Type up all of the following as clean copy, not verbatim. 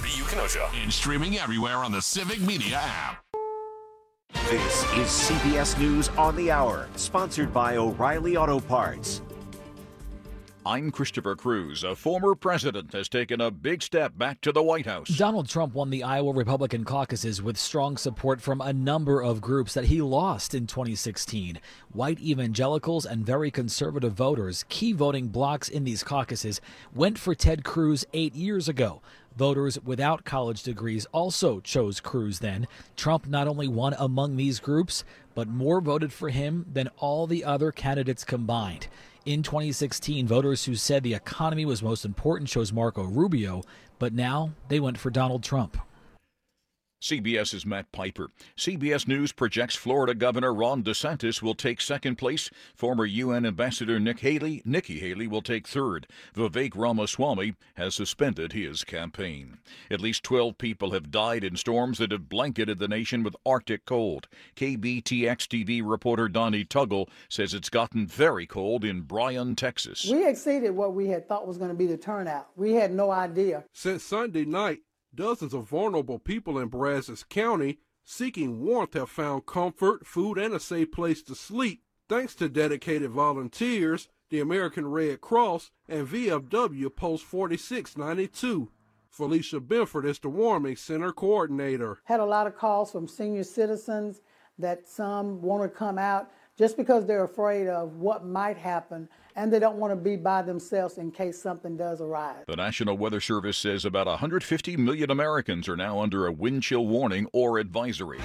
B.U. Kenosha. And streaming everywhere on the Civic Media app. This is CBS News on the Hour, sponsored by O'Reilly Auto Parts. I'm Christopher Cruz. A former president has taken a big step back to the White House. Donald Trump won the Iowa Republican caucuses with strong support from a number of groups that he lost in 2016. White evangelicals and very conservative voters, key voting blocs in these caucuses, went for Ted Cruz 8 years ago. Voters without college degrees also chose Cruz then. Trump not only won among these groups, but more voted for him than all the other candidates combined. In 2016, voters who said the economy was most important chose Marco Rubio, but now they went for Donald Trump. CBS's Matt Piper. CBS News projects Florida Governor Ron DeSantis will take second place. Former UN Ambassador Nikki Haley will take third. Vivek Ramaswamy has suspended his campaign. At least 12 people have died in storms that have blanketed the nation with Arctic cold. KBTX-TV reporter Donnie Tuggle says it's gotten very cold in Bryan, Texas. We exceeded what we had thought was going to be the turnout. We had no idea. Since Sunday night, dozens of vulnerable people in Brazos County seeking warmth have found comfort, food, and a safe place to sleep thanks to dedicated volunteers, the American Red Cross, and VFW Post 4692. Felicia Benford is the Warming Center coordinator. Had a lot of calls from senior citizens that some want to come out just because they're afraid of what might happen, and they don't want to be by themselves in case something does arise. The National Weather Service says about 150 million Americans are now under a wind chill warning or advisory.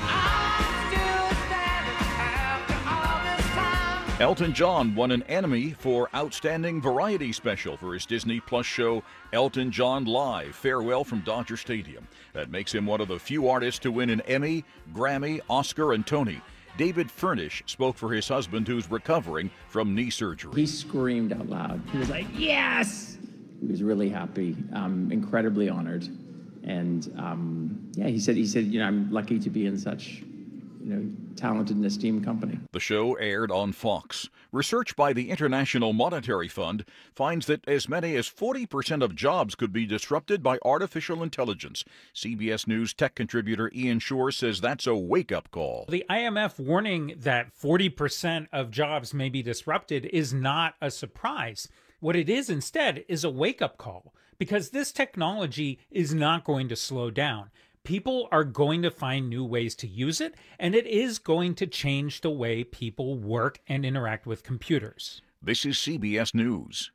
Elton John won an Emmy for Outstanding Variety Special for his Disney Plus show Elton John Live, Farewell from Dodger Stadium. That makes him one of the few artists to win an Emmy, Grammy, Oscar, and Tony. David Furnish spoke for his husband, who's recovering from knee surgery. He screamed out loud. He was like, yes! He was really happy, incredibly honored. And he said, I'm lucky to be in such talented and esteemed company. The show aired on Fox. Research by the International Monetary Fund finds that as many as 40% of jobs could be disrupted by artificial intelligence. CBS News tech contributor Ian Shore says that's a wake-up call. The IMF warning that 40% of jobs may be disrupted is not a surprise. What it is instead is a wake-up call, because this technology is not going to slow down. People are going to find new ways to use it, and it is going to change the way people work and interact with computers. This is CBS News.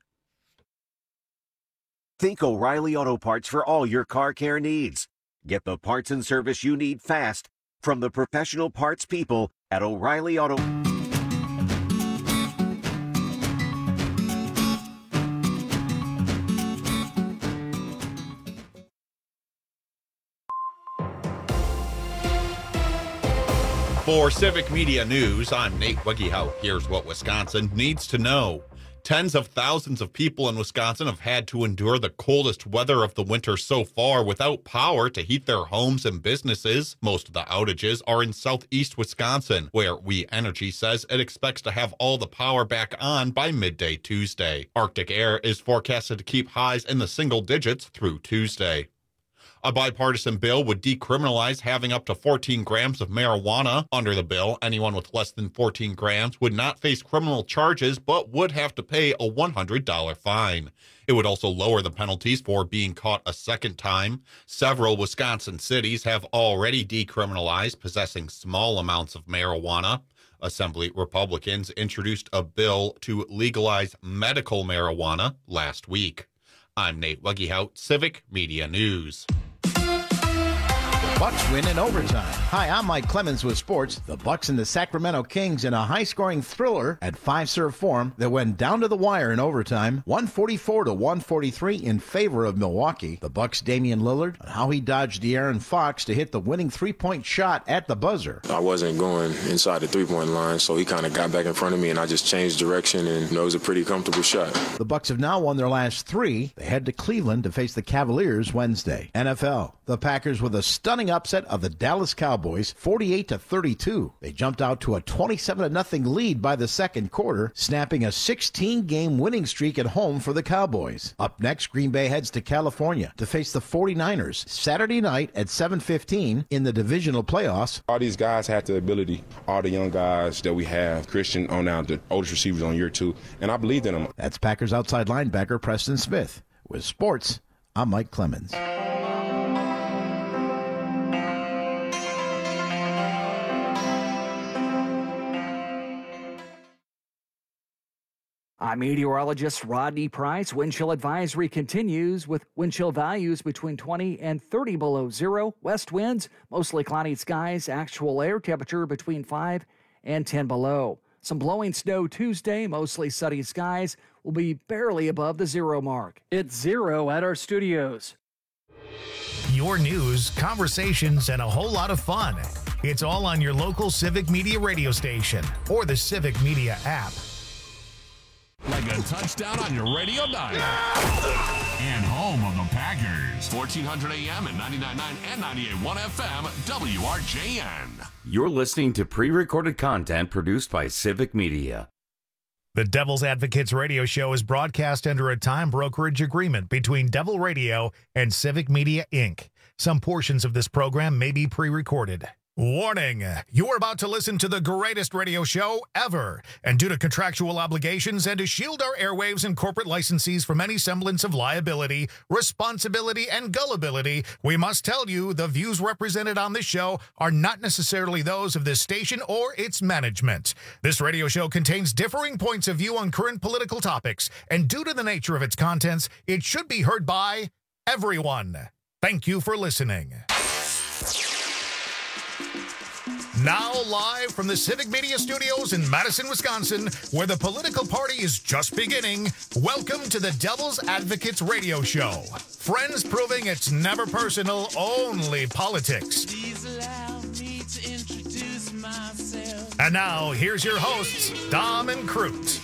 Think O'Reilly Auto Parts for all your car care needs. Get the parts and service you need fast from the professional parts people at O'Reilly Auto. For Civic Media News, I'm Nate Wegehout. Here's what Wisconsin needs to know. Tens of thousands of people in Wisconsin have had to endure the coldest weather of the winter so far without power to heat their homes and businesses. Most of the outages are in southeast Wisconsin, where We Energy says it expects to have all the power back on by midday Tuesday. Arctic air is forecasted to keep highs in the single digits through Tuesday. A bipartisan bill would decriminalize having up to 14 grams of marijuana. Under the bill, anyone with less than 14 grams would not face criminal charges, but would have to pay a $100 fine. It would also lower the penalties for being caught a second time. Several Wisconsin cities have already decriminalized possessing small amounts of marijuana. Assembly Republicans introduced a bill to legalize medical marijuana last week. I'm Nate Wegehout, Civic Media News. Bucks win in overtime. Hi, I'm Mike Clemens with sports. The Bucks and the Sacramento Kings in a high-scoring thriller at Fiserv Forum that went down to the wire in overtime, 144-143 in favor of Milwaukee. The Bucks' Damian Lillard and how he dodged De'Aaron Fox to hit the winning three-point shot at the buzzer. I wasn't going inside the three-point line, so he kind of got back in front of me, and I just changed direction, and it was a pretty comfortable shot. The Bucks have now won their last three. They head to Cleveland to face the Cavaliers Wednesday. NFL. The Packers with a stunning stunning upset of the Dallas Cowboys, 48-32. They jumped out to a 27-0 lead by the second quarter, snapping a 16-game winning streak at home for the Cowboys. Up next, Green Bay heads to California to face the 49ers Saturday night at 7:15 in the divisional playoffs. All these guys have the ability, all the young guys that we have, Christian on down, the oldest receivers on year 2, and I believe in them. That's Packers outside linebacker Preston Smith. With sports, I'm Mike Clemens. I'm meteorologist Rodney Price. Wind chill advisory continues with wind chill values between 20 and 30 below zero. West winds, mostly cloudy skies, actual air temperature between 5 and 10 below. Some blowing snow Tuesday, mostly sunny skies, will be barely above the zero mark. It's 0 at our studios. Your news, conversations, and a whole lot of fun. It's all on your local Civic Media radio station or the Civic Media app. Like a touchdown on your radio dial. And home of the Packers. 1400 AM and 99.9 and 98.1 FM, WRJN. You're listening to pre-recorded content produced by Civic Media. The Devil's Advocates radio show is broadcast under a time brokerage agreement between Devil Radio and Civic Media, Inc. Some portions of this program may be pre-recorded. Warning, you're about to listen to the greatest radio show ever. And due to contractual obligations and to shield our airwaves and corporate licensees from any semblance of liability, responsibility, and gullibility, we must tell you the views represented on this show are not necessarily those of this station or its management. This radio show contains differing points of view on current political topics, and due to the nature of its contents, it should be heard by everyone. Thank you for listening. Now live from the Civic Media Studios in Madison, Wisconsin, where the political party is just beginning, welcome to the Devil's Advocates radio show. Friends proving it's never personal, only politics. Please allow me to introduce myself. And now, here's your hosts, Dom and Crute.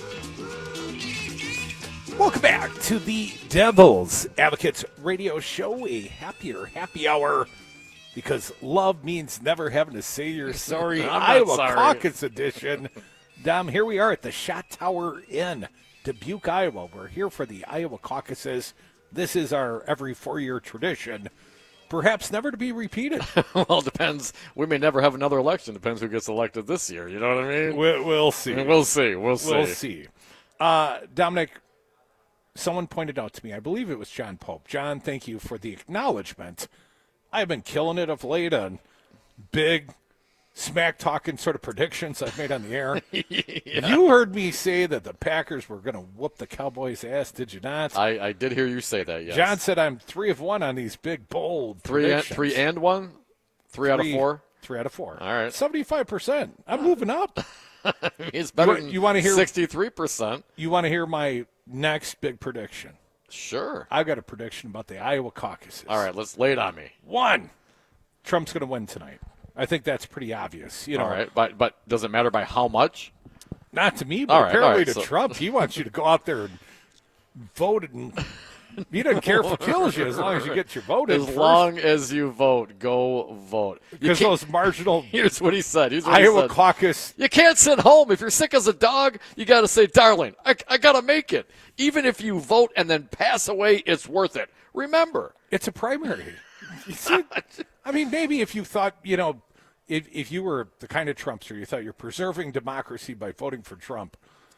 Welcome back to the Devil's Advocates radio show, a happier happy hour. Because love means never having to say you're sorry. Iowa Caucus edition. Dom, here we are at the Shot Tower Inn, Dubuque, Iowa. We're here for the Iowa caucuses. This is our every 4-year tradition, perhaps never to be repeated. Well, it depends. We may never have another election. Depends who gets elected this year. You know what I mean? We'll see. We'll see. We'll see. Dominic, someone pointed out to me, I believe it was John Pope. John, thank you for the acknowledgement. I've been killing it of late on big smack-talking sort of predictions I've made on the air. Yeah. You heard me say that the Packers were going to whoop the Cowboys' ass, did you not? I did hear you say that, yes. John said I'm 3 of 1 on these big, bold predictions. 3 and 1? 3 out of 4? 3 out of 4. All right. 75%. I'm moving up. It's better than you want to hear 63%. You want to hear my next big prediction? Sure. I've got a prediction about the Iowa caucuses. All right, let's lay it on me. 1, Trump's going to win tonight. I think that's pretty obvious. You know. All right, but does it matter by how much? Not to me, but apparently to Trump. He wants you to go out there and vote, and he doesn't care if it kills you as long as you get your vote in first. As long as you vote, go vote. Because those marginal. Here's what he said. Iowa caucus. You can't sit home. If you're sick as a dog, you got to say, darling, I got to make it. Even if you vote and then pass away, it's worth it. Remember. It's a primary. You see, I mean, maybe if you thought, you know, if you were the kind of Trumpster, you thought you're preserving democracy by voting for Trump.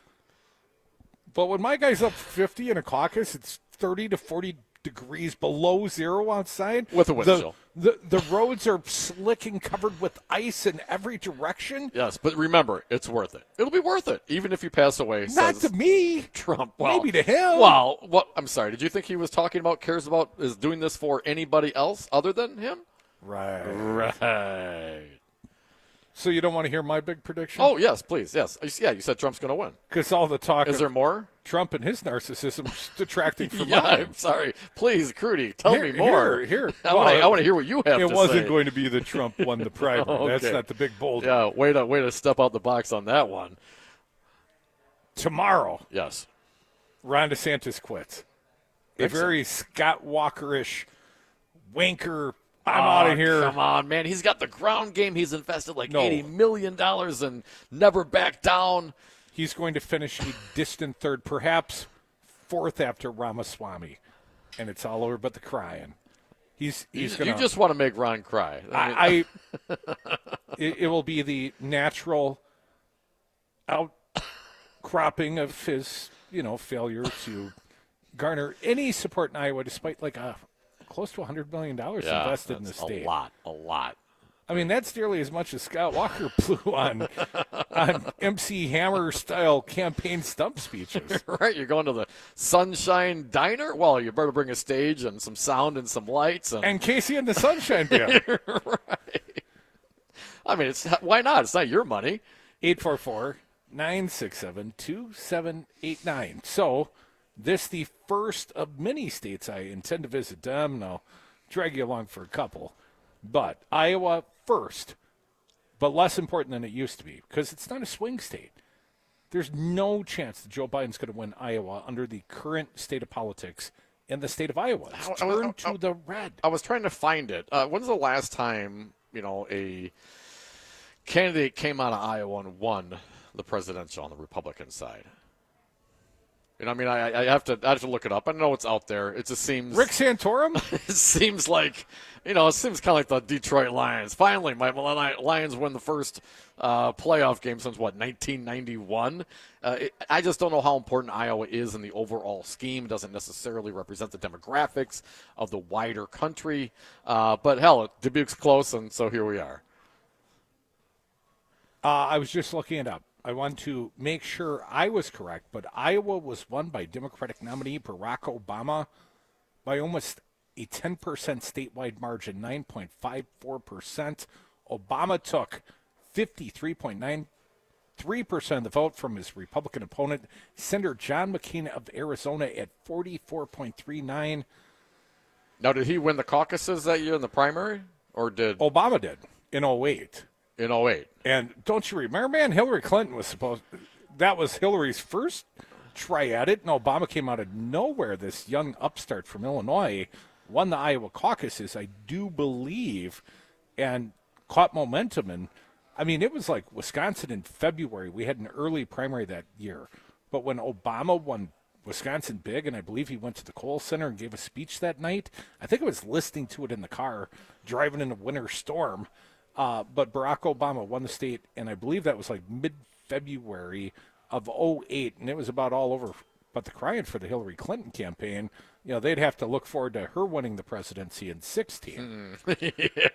But when my guy's up 50 in a caucus, it's 30 to 40 degrees below zero outside. With a wind chill. The roads are slick and covered with ice in every direction. Yes, but remember, it's worth it. It'll be worth it, even if you pass away. Not to me. Trump. Well, maybe to him. Well, what? I'm sorry. Did you think he was talking about, cares about, is doing this for anybody else other than him? Right. So you don't want to hear my big prediction? Oh, yes, please. Yes. Yeah, you said Trump's going to win. Because all the talk is there more? Trump and his narcissism detracting from yeah, mine. I'm sorry. Please, Crudy, tell me more. Here. I want to hear what you have to say. It wasn't going to be that Trump won the primary. Okay. That's not the big bold. Yeah, way to step out the box on that one. Tomorrow. Yes. Ron DeSantis quits. A very Scott Walker-ish wanker I'm out of here. Come on, man. He's got the ground game. He's invested like No. $80 million and never back down. He's going to finish a distant third, perhaps fourth after Ramaswamy. And it's all over but the crying. He's You going to. just want to make Ron cry. It will be the natural outcropping of his, failure to garner any support in Iowa, despite close to $100 million invested in the state. A lot. I mean, that's nearly as much as Scott Walker blew on MC Hammer style campaign stump speeches. Right, you're going to the Sunshine Diner? Well, you better bring a stage and some sound and some lights. And Casey and the Sunshine Band. Right. I mean, why not? It's not your money. 844-967-2789. So, this the first of many states I intend to visit them, and I'll drag you along for a couple. But Iowa first, but less important than it used to be, because it's not a swing state. There's no chance that Joe Biden's going to win Iowa under the current state of politics in the state of Iowa. It's turned to the red. I was trying to find it. When's the last time, a candidate came out of Iowa and won the presidential on the Republican side? I have to look it up. I know it's out there. It just seems Rick Santorum. It seems like it seems kind of like the Detroit Lions. Finally, my Lions win the first playoff game since 1991. I just don't know how important Iowa is in the overall scheme. It doesn't necessarily represent the demographics of the wider country. But hell, Dubuque's close, and so here we are. I was just looking it up. I want to make sure I was correct, but Iowa was won by Democratic nominee Barack Obama by almost a 10% statewide margin, 9.54%. Obama took 53.93% of the vote from his Republican opponent, Senator John McCain of Arizona, at 44.39%. Now, did he win the caucuses that year in the primary, or did Obama did in 08? In 08. And don't you remember, man, Hillary Clinton was that was Hillary's first try at it, and Obama came out of nowhere, this young upstart from Illinois, won the Iowa caucuses, I do believe, and caught momentum. And, it was like Wisconsin in February. We had an early primary that year. But when Obama won Wisconsin big, and I believe he went to the Kohl Center and gave a speech that night, I think I was listening to it in the car, driving in a winter storm. But Barack Obama won the state, and I believe that was like mid-February of 08, and it was about all over. But the crying for the Hillary Clinton campaign, they'd have to look forward to her winning the presidency in 16. Yeah.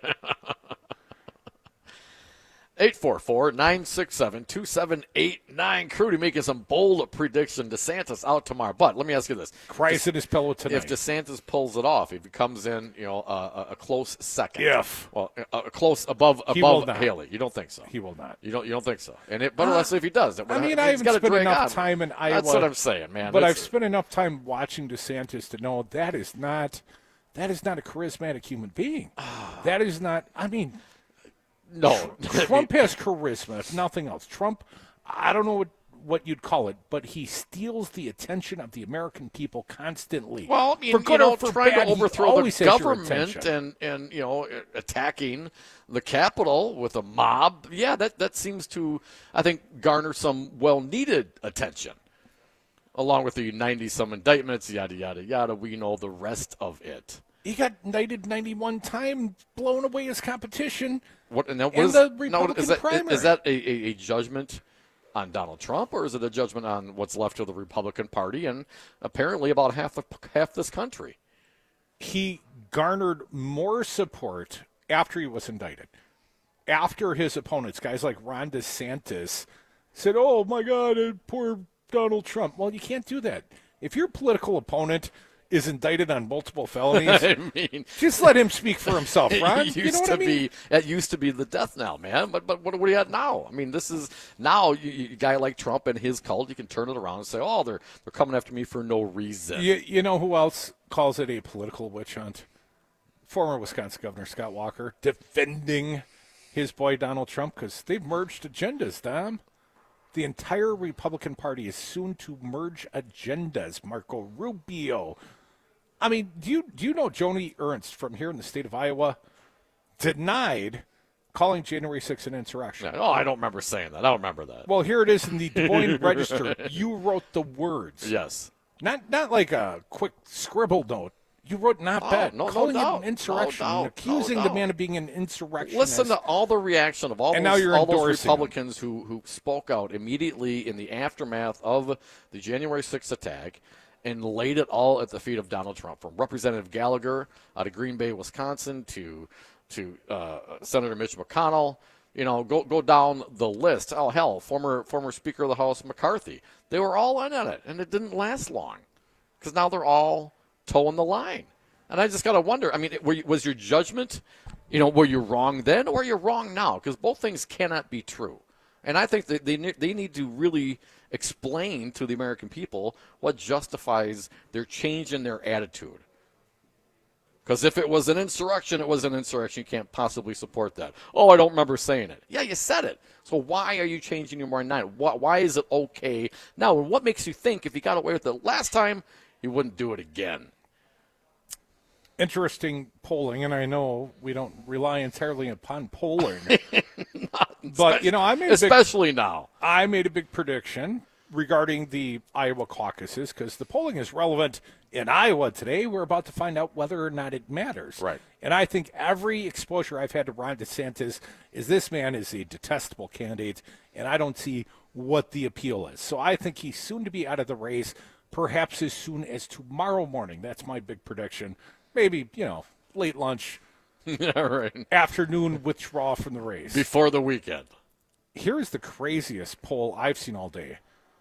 844-967-2789. Crudy making some bold prediction. DeSantis out tomorrow. But let me ask you this. Cries in his pillow tonight. If DeSantis pulls it off, if he comes in, a close second. Well, a close above Haley. You don't think so? He will not. You don't think so? But let's say if he does. I haven't spent enough time in Iowa. That's what I'm saying, man. But I've spent enough time watching DeSantis to know that is not a charismatic human being. That is not, no. Trump has charisma, if nothing else. Trump, I don't know what you'd call it, but he steals the attention of the American people constantly. Well, trying to overthrow the government and attacking the Capitol with a mob, that seems to, I think, garner some well-needed attention. Along with the 90-some indictments, yada, yada, yada. We know the rest of it. He got indicted 91 times, blown away his competition. The Republican primary. Is that a judgment on Donald Trump, or is it a judgment on what's left of the Republican Party and apparently about half this country? He garnered more support after he was indicted. After his opponents, guys like Ron DeSantis, said, "Oh my God, poor Donald Trump." Well, you can't do that. If your political opponent is indicted on multiple felonies, just let him speak for himself, Ron. That used to be the death knell, man. But what are we at now? This is now a guy like Trump and his cult. You can turn it around and say, "Oh, they're coming after me for no reason." You know who else calls it a political witch hunt? Former Wisconsin Governor Scott Walker defending his boy Donald Trump because they've merged agendas, Dom. The entire Republican Party is soon to merge agendas. Marco Rubio. Do you know Joni Ernst from here in the state of Iowa? denied calling January 6th an insurrection. Oh, I don't remember saying that. I don't remember that. Well, here it is in the Des Moines Register. You wrote the words. Yes. Not like a quick scribble note. You wrote not bad. Calling it an insurrection, accusing the man of being an insurrectionist. Listen to all the reaction of all those Republicans who spoke out immediately in the aftermath of the January 6th attack and laid it all at the feet of Donald Trump, from Representative Gallagher out of Green Bay, Wisconsin, to Senator Mitch McConnell. You know, go down the list. Oh, hell, former Speaker of the House McCarthy. They were all in on it, and it didn't last long because now they're all toeing the line. And I just got to wonder, I mean, was your judgment, were you wrong then or are you wrong now? Because both things cannot be true. And I think that they need to really explain to the American people what justifies their change in their attitude. Because if it was an insurrection, it was an insurrection. You can't possibly support that. Oh, I don't remember saying it. Yeah, you said it. So why are you changing your mind now? Why is it okay now? And what makes you think if you got away with it last time, you wouldn't do it again? Interesting polling, and I know we don't rely entirely upon polling. But, I made I made a big prediction regarding the Iowa caucuses because the polling is relevant in Iowa today. We're about to find out whether or not it matters. Right. And I think every exposure I've had to Ron DeSantis is this man is a detestable candidate, and I don't see what the appeal is. So I think he's soon to be out of the race, perhaps as soon as tomorrow morning. That's my big prediction. Maybe, late lunch, right. Afternoon withdrawal from the race. Before the weekend. Here's the craziest poll I've seen all day.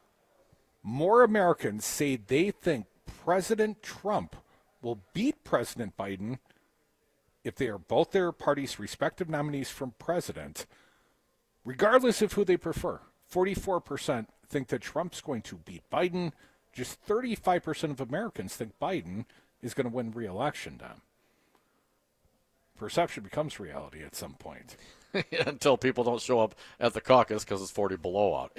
More Americans say they think President Trump will beat President Biden if they are both their party's respective nominees for president, regardless of who they prefer. 44% think that Trump's going to beat Biden. Just 35% of Americans think Biden is going to win re-election, Don. Perception becomes reality at some point. Until people don't show up at the caucus because it's 40 below out.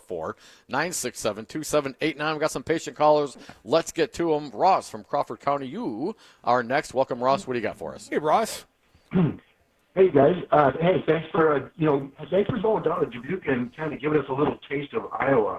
844-967-2789. We've got some patient callers. Let's get to them. Ross from Crawford County, you are next. Welcome, Ross. What do you got for us? Hey, Ross. Hey, guys. Thanks for going down to Dubuque and kind of giving us a little taste of Iowa.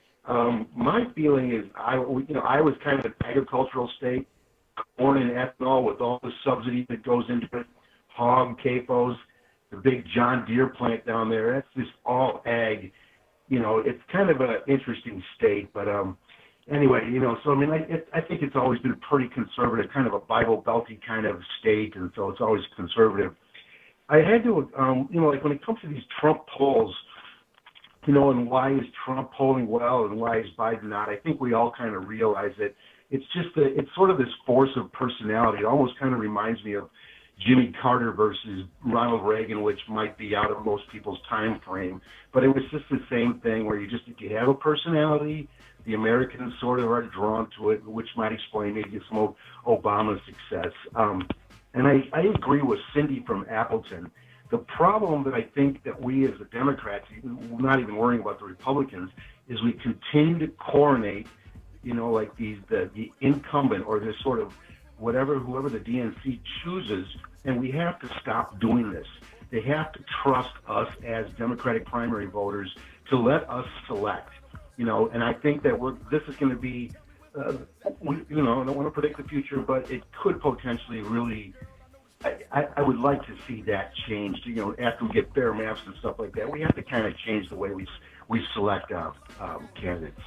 My feeling is Iowa's kind of an agricultural state, born in ethanol with all the subsidy that goes into it, hog, CAFOs, the big John Deere plant down there. That's just all ag. It's kind of an interesting state. But anyway, so I think it's always been pretty conservative, kind of a Bible Belty kind of state, and so it's always conservative. I had to, like when it comes to these Trump polls, and why is Trump polling well and why is Biden not? I think we all kind of realize that it's sort of this force of personality. It almost kind of reminds me of Jimmy Carter versus Ronald Reagan, which might be out of most people's time frame. But it was just the same thing where if you have a personality, the Americans sort of are drawn to it, which might explain maybe some of Obama's success. And I agree with Cindy from Appleton. The problem that I think that we as the Democrats, not even worrying about the Republicans, is we continue to coronate, like the incumbent or this sort of whoever the DNC chooses, and we have to stop doing this. They have to trust us as Democratic primary voters to let us select, and I think that this is going to be, I don't want to predict the future, but it could potentially really, I would like to see that changed, after we get fair maps and stuff like that. We have to kind of change the way we select candidates.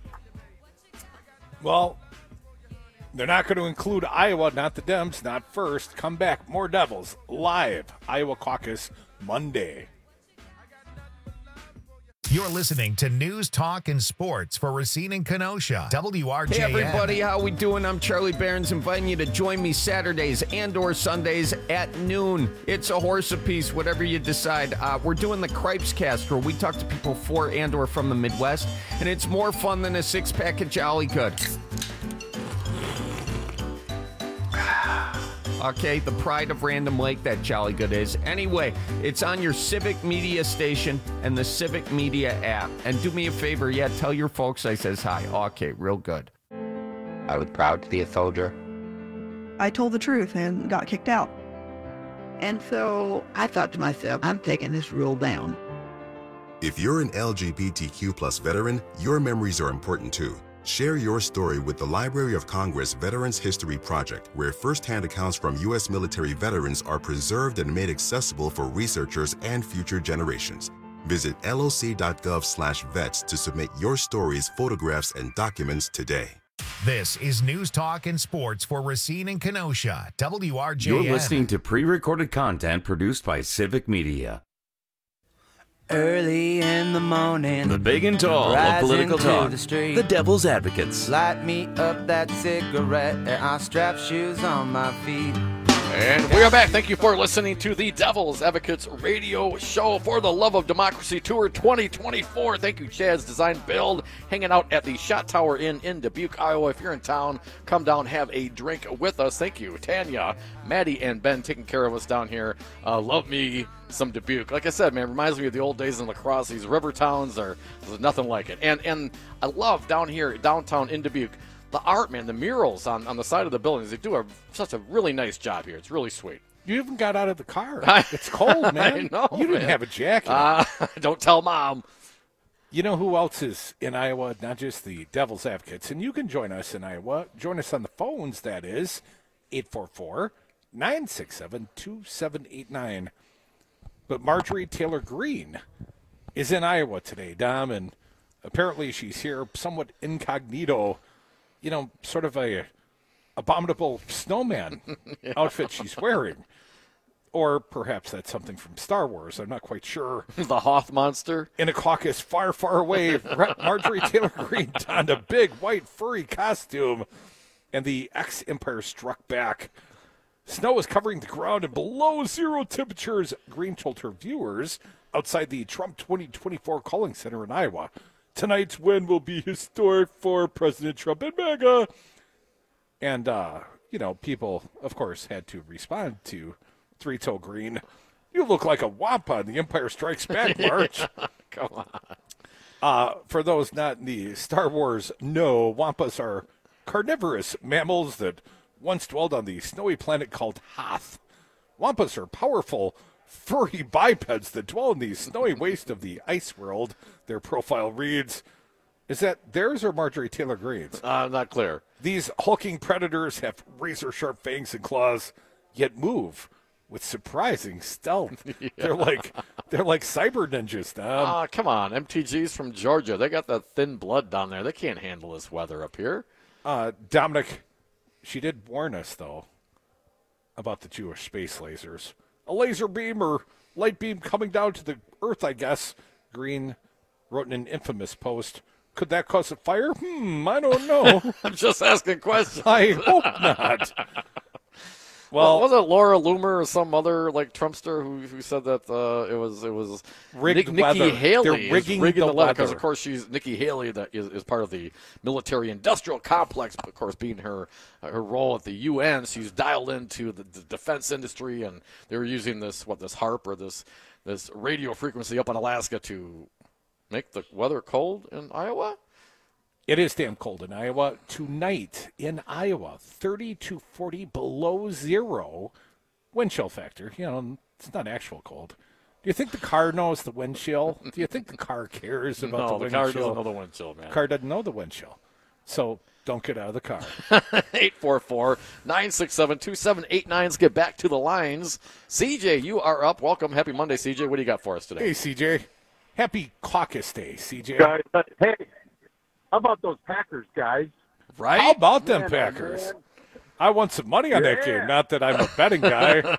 Well, they're not going to include Iowa, not the Dems, not first. Come back. More Devils live. Iowa caucus Monday. You're listening to News, Talk, and Sports for Racine and Kenosha. WRJN. Hey, everybody. How we doing? I'm Charlie Behrens, inviting you to join me Saturdays and/or Sundays at noon. It's a horse apiece, whatever you decide. We're doing the Cripes Cast, where we talk to people for and/or from the Midwest, and it's more fun than a six-pack of Jolly Good. Okay, the pride of Random Lake, that Jolly Good is. Anyway, it's on your Civic Media station and the Civic Media app. And do me a favor, tell your folks I says hi. Okay, real good. I was proud to be a soldier. I told the truth and got kicked out. And so I thought to myself, I'm taking this rule down. If you're an LGBTQ plus veteran, your memories are important too. Share your story with the Library of Congress Veterans History Project, where firsthand accounts from U.S. military veterans are preserved and made accessible for researchers and future generations. Visit loc.gov/vets to submit your stories, photographs, and documents today. This is News Talk and Sports for Racine and Kenosha, WRJN. You're listening to pre-recorded content produced by Civic Media. Early in the morning, the big and tall of political talk, the Devil's Advocates. Light me up that cigarette, and I'll strap shoes on my feet. And we are back. Thank you for listening to the Devil's Advocates radio show for the Love of Democracy Tour 2024. Thank you, Chad's Design Build, hanging out at the Shot Tower Inn in Dubuque, Iowa. If you're in town, come down, have a drink with us. Thank you, Tanya, Maddie, and Ben taking care of us down here. Love me some Dubuque. Like I said, man, reminds me of the old days in lacrosse. These river towns, there's nothing like it. And I love down here, downtown in Dubuque, the art, man, the murals on the side of the buildings. They do such a really nice job here. It's really sweet. You even got out of the car. It's cold, man. I know, you didn't have a jacket. Don't tell Mom. You know who else is in Iowa? Not just the Devil's Advocates. And you can join us in Iowa. Join us on the phones, that is, 844-967-2789. But Marjorie Taylor Greene is in Iowa today, Dom, and apparently she's here somewhat incognito, sort of a abominable snowman outfit she's wearing. Or perhaps that's something from Star Wars. I'm not quite sure. The Hoth monster? In a caucus far, far away, Marjorie Taylor Greene donned a big white furry costume, and the ex-Empire struck back. Snow was covering the ground and below zero temperatures, Greene told her viewers outside the Trump 2024 Calling Center in Iowa. Tonight's win will be historic for President Trump and MAGA. And, people, of course, had to respond to Three-Toe Greene. You look like a wampa in the Empire Strikes Back march. Come on. For those not in the Star Wars know, wampas are carnivorous mammals that once dwelled on the snowy planet called Hoth. Wampas are powerful, furry bipeds that dwell in the snowy waste of the ice world. Their profile reads, is that theirs or Marjorie Taylor Greene's? Not clear. These hulking predators have razor-sharp fangs and claws, yet move with surprising stealth. Yeah. They're like cyber ninjas, Tom. Come on. MTG's from Georgia. They got that thin blood down there. They can't handle this weather up here. Dominic, she did warn us, though, about the Jewish space lasers. A laser beam or light beam coming down to the Earth, I guess. Greene wrote in an infamous post. Could that cause a fire? I don't know. I'm just asking questions. I hope not. Well, was it Laura Loomer or some other Trumpster who said that it was rigged Nikki Haley? They're rigging the weather because of course she's Nikki Haley that is part of the military-industrial complex. Of course, being her role at the UN, she's dialed into the defense industry, and they were using this HAARP or this radio frequency up in Alaska to make the weather cold in Iowa. It is damn cold in Iowa. Tonight in Iowa, 30 to 40 below zero wind chill factor. It's not actual cold. Do you think the car knows the wind chill? Do you think the car cares about the wind chill? No, the car doesn't know the wind chill, man. The car doesn't know the wind chill. So don't get out of the car. 844-967-2789. Let's get back to the lines. CJ, you are up. Welcome. Happy Monday, CJ. What do you got for us today? Hey, CJ. Happy Caucus Day, CJ. Guys, hey. How about those Packers, guys? Right? How about them Packers? Man. I want some money on that game. Not that I'm a betting guy.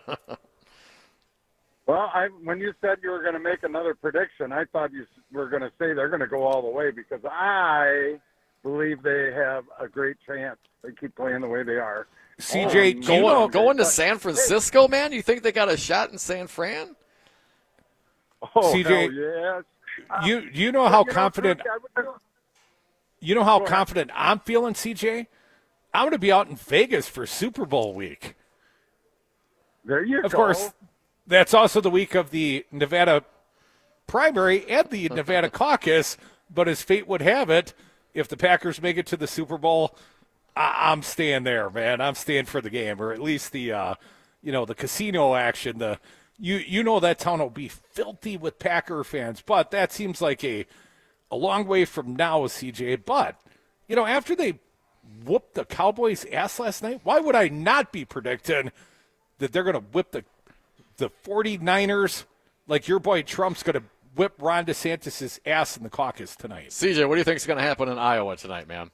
Well, when you said you were going to make another prediction, I thought you were going to say they're going to go all the way because I believe they have a great chance. They keep playing the way they are. CJ, going to San Francisco, man? You think they got a shot in San Fran? Oh, CJ, yes. You know how confident... You know how confident I'm feeling, CJ? I'm going to be out in Vegas for Super Bowl week. There you go. Of course, that's also the week of the Nevada primary and the Nevada caucus. But as fate would have it, if the Packers make it to the Super Bowl, I'm staying there, man. I'm staying for the game, or at least the the casino action. You know that town will be filthy with Packer fans, but that seems like a long way from now, CJ. But, after they whooped the Cowboys' ass last night, why would I not be predicting that they're going to whip the 49ers like your boy Trump's going to whip Ron DeSantis' ass in the caucus tonight? CJ, what do you think is going to happen in Iowa tonight, man?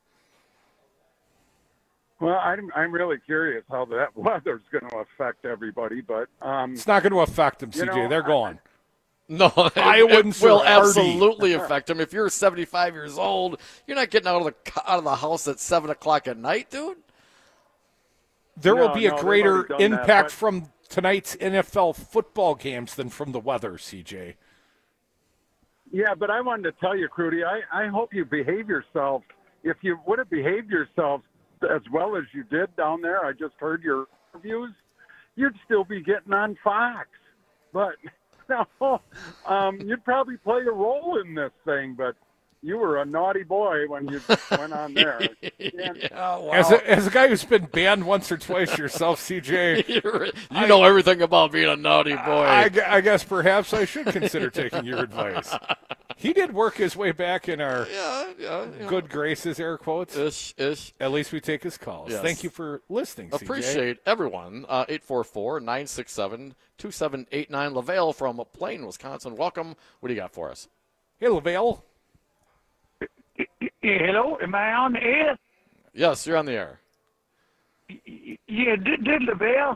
Well, I'm really curious how that weather's going to affect everybody, but it's not going to affect them, CJ. They're going. No, it will absolutely affect them. If you're 75 years old, you're not getting out of the house at 7 o'clock at night, dude. There will be a greater impact from tonight's NFL football games than from the weather, CJ. Yeah, but I wanted to tell you, Crudy, I hope you behave yourself. If you would have behaved yourself as well as you did down there, I just heard your interviews, you'd still be getting on Fox. But no, you'd probably play a role in this thing, but you were a naughty boy when you went on there. Yeah, wow. As a guy who's been banned once or twice yourself, CJ, you know everything about being a naughty boy. I guess perhaps I should consider taking your advice. He did work his way back in our good graces, air quotes. Ish. At least we take his calls. Yes. Thank you for listening, CJ. Appreciate everyone. 844-967-2789. LaVale from Plain, Wisconsin. Welcome. What do you got for us? Hey, LaVale. Hello, am I on the air? Yes, you're on the air. Yeah, did LaVale?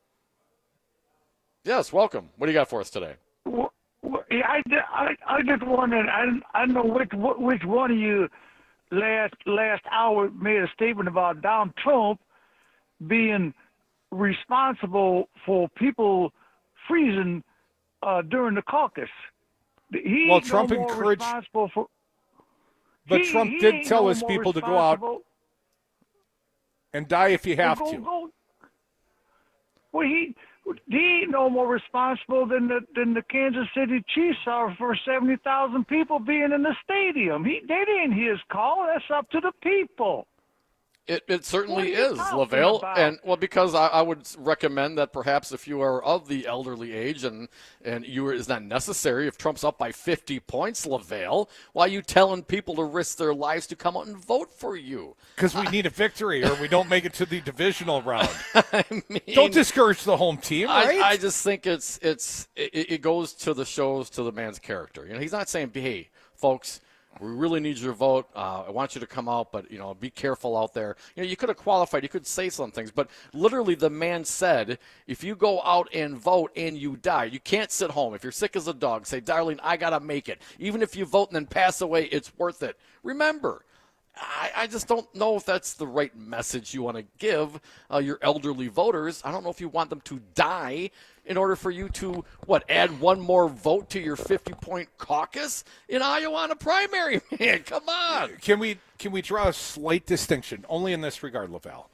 Yes, welcome. What do you got for us today? Well, I just wondered. I don't know which one of you last hour made a statement about Donald Trump being responsible for people freezing during the caucus. Trump encouraged. But Trump did tell his people to go out and die if you have to. Well, he ain't no more responsible than the Kansas City Chiefs are for 70,000 people being in the stadium. That ain't his call. That's up to the people. It certainly is, LaVale. And because I would recommend that perhaps if you are of the elderly age and is not necessary, if Trump's up by 50 points, LaVale, why are you telling people to risk their lives to come out and vote for you? Because we need a victory or we don't make it to the divisional round. Don't discourage the home team, right? I just think it goes to the man's character. He's not saying, hey, folks, we really need your vote. I want you to come out, but, be careful out there. You could have qualified. You could say some things. But literally the man said, if you go out and vote and you die, you can't sit home. If you're sick as a dog, say, darling, I got to make it. Even if you vote and then pass away, it's worth it. Remember, I just don't know if that's the right message you want to give your elderly voters. I don't know if you want them to die in order for you to, add one more vote to your 50-point caucus in Iowa on a primary? Man, come on. Can we draw a slight distinction, only in this regard, LaVale?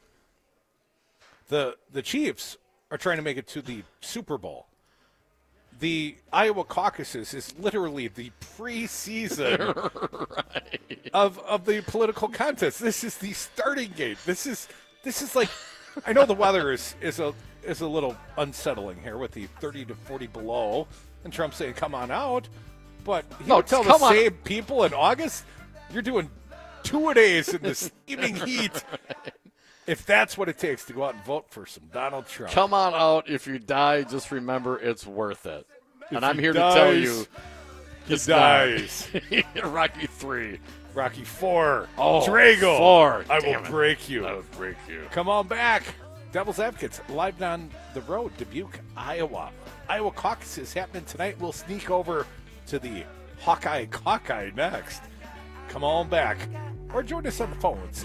The Chiefs are trying to make it to the Super Bowl. The Iowa caucuses is literally the preseason of the political contest. This is the starting gate. This is like, I know the weather is a little unsettling here with the 30 to 40 below, and Trump saying, "Come on out," but he would tell the same people in August, "You're doing 2-a-days in the steaming heat." If that's what it takes to go out and vote for some Donald Trump. Come on out. If you die, just remember it's worth it. And I'm here to tell you, he dies. Rocky 3. Rocky 4. Oh, Drago. 4. I will break you. I will break you. Come on back. Devil's Advocates, live down the road, Dubuque, Iowa. Iowa caucuses happening tonight. We'll sneak over to the Hawkeye next. Come on back. Or join us on the phones,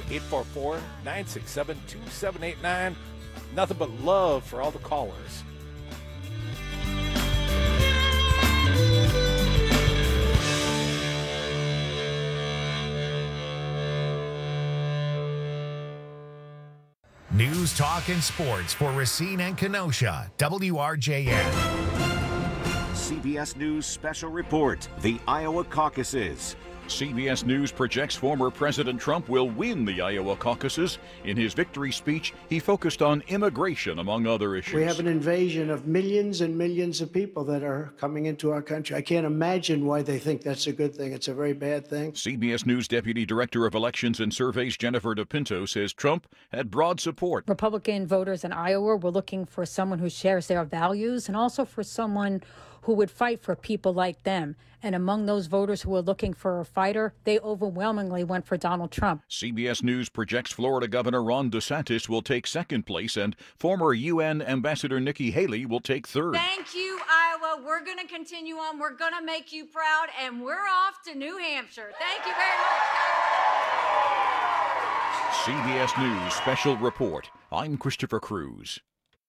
844-967-2789. Nothing but love for all the callers. News, talk, and sports for Racine and Kenosha. WRJN. CBS News Special Report, the Iowa caucuses. CBS News projects former President Trump will win the Iowa caucuses. In his victory speech, he focused on immigration, among other issues. We have an invasion of millions and millions of people that are coming into our country. I can't imagine why they think that's a good thing. It's a very bad thing. CBS News Deputy Director of Elections and Surveys Jennifer DePinto says Trump had broad support. Republican voters in Iowa were looking for someone who shares their values and also for someone who would fight for people like them. And among those voters who were looking for a fighter, they overwhelmingly went for Donald Trump. CBS News projects Florida Governor Ron DeSantis will take second place and former UN Ambassador Nikki Haley will take third. Thank you, Iowa. We're going to continue on. We're going to make you proud, and we're off to New Hampshire. Thank you very much. CBS News Special Report. I'm Christopher Cruz.